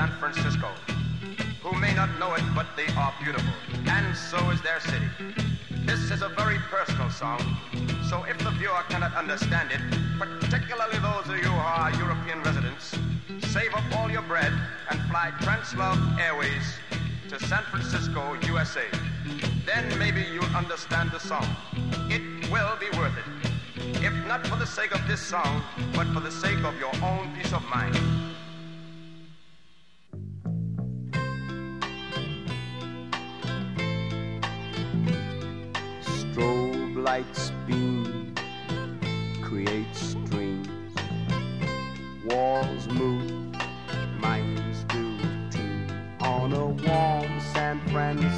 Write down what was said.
San Francisco, who may not know it, but they are beautiful, and so is their city. This is a very personal song, so if the viewer cannot understand it, particularly those of you who are European residents, save up all your bread and fly Translove Airways to San Francisco, USA. Then maybe you'll understand the song. It will be worth it. If not for the sake of this song, but for the sake of your own peace of mind. Strobe lights beam